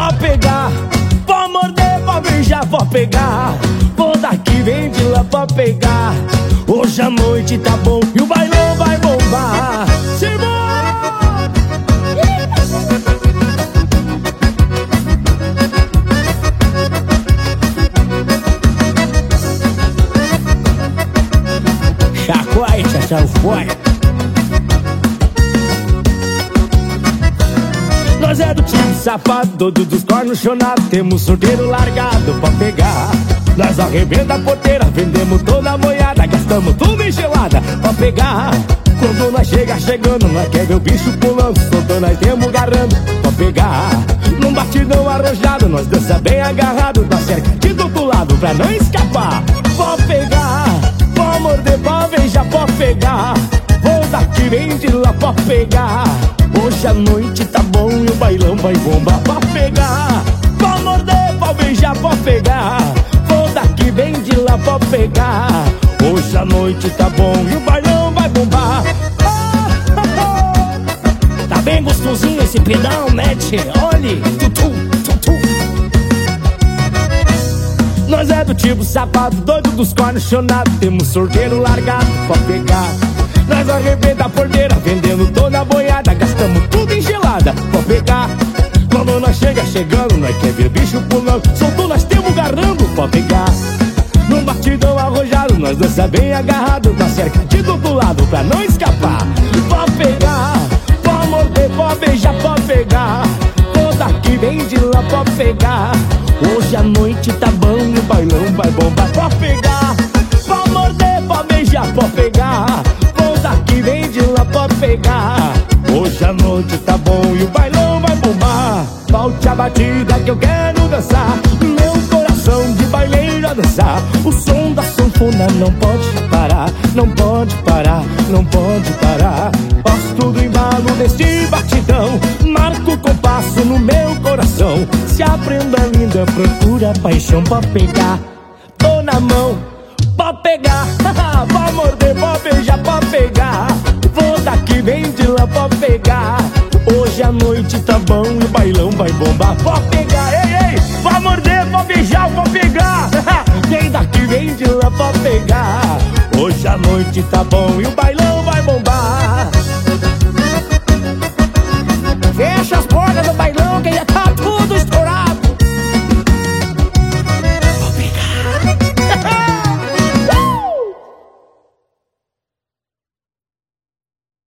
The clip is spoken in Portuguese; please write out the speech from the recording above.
pode pegar, pode morder, pode beijar, pode pegar. Vou daqui, vem de lá, pode pegar. Hoje a noite tá bom e o bailão vai bombar. Chacoalha, tchau, foi. Nós é do time safado, todo dos cornos chonados. Temos sorteiro largado pra pegar. Nós arrebenta a porteira, vendemos toda a boiada, gastamos tudo em gelada pra pegar. Quando nós chegando, nós quer ver o bicho pulando, soltando, nós temos garrando pra pegar. Num batidão arrojado, nós dança bem agarrado, nós cerca de do outro lado pra não escapar. Pode pegar, pode morder, pode beijar, pode pegar. Vou daqui, vem de lá, pode pegar. Hoje a noite tá bom e o bailão vai bombar. Pode pegar, pode morder, pode beijar, pode pegar. Vou daqui, vem de lá, pode pegar. Hoje a noite tá bom e o bailão vai bombar. Tá bem gostosinho esse pedal, mete, olhe, tutu, tutu. Nós é do tipo safado, doido dos cornos chonados. Temos sorteiro largado pra pegar. Nós arrebenta a porteira, vendendo toda a boiada, gastamos tudo em gelada pra pegar. Quando nós chegando, nós quer ver bicho pulando, soltou, nós temos garrando pra pegar. Num batidão arrojado, nós dança bem agarrado, na cerca de do outro lado pra não escapar. Pode pegar, pode morder, pode beijar, pode pegar. Vou daqui, vem de lá, pode pegar. Hoje a noite tá bom e o bailão vai bombar. Pode pegar, pode morder, pode beijar, pode pegar. Daqui, vem de lá, pode pegar. Hoje a noite tá bom e o bailão vai bombar. Volte a batida que eu quero dançar, meu coração de baileira dançar. O som da sanfona não pode parar, não pode parar, não pode parar. Gosto do embalo deste batidão, marco o compasso no meu coração. Se a prenda linda procura paixão, pode pegar, tô na mão. Pode pegar, pode morder, pode beijar, pode pegar. Vou daqui, vem de lá, pode pegar. Hoje a noite tá bom e o bailão vai bombar. Pode pegar, ei, ei, pode morder, pode beijar, pode pegar. Vem daqui, vem de lá, pode pegar. Hoje a noite tá bom e o bailão